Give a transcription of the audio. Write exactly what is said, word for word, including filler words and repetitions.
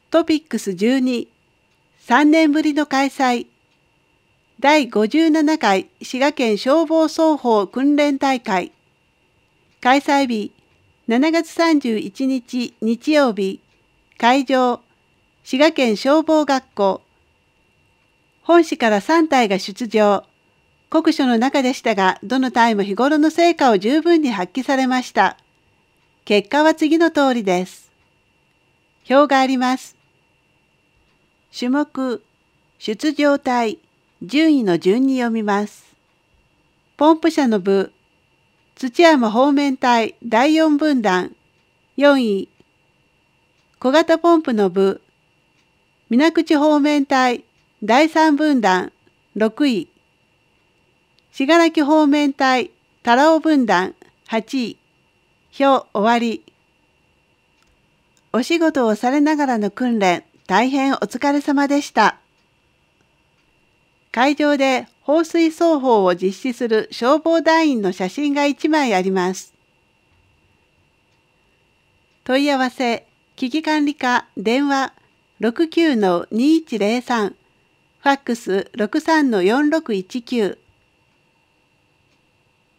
トピックスじゅうに、さんねんぶりの開催。だいごじゅうななかい滋賀県消防操法訓練大会。開催日、しちがつさんじゅういちにち日曜日。会場、滋賀県消防学校。本市からさんたいが出場。国書の中でしたが、どの隊も日頃の成果を十分に発揮されました。結果は次の通りです。表があります。種目、出場隊、順位の順に読みます。ポンプ車の部、土山方面隊だいよん分団、よんい。小型ポンプの部、水口方面隊だいさん分団、ろくい。信楽方面隊多良分団、はちい。表終わり。お仕事をされながらの訓練、大変お疲れ様でした。会場で放水操法を実施する消防団員の写真がいちまいあります。問い合わせ、危機管理課電話 ろくきゅうのにいちゼロさん、ファックス ろくさんのよんろくいちきゅう。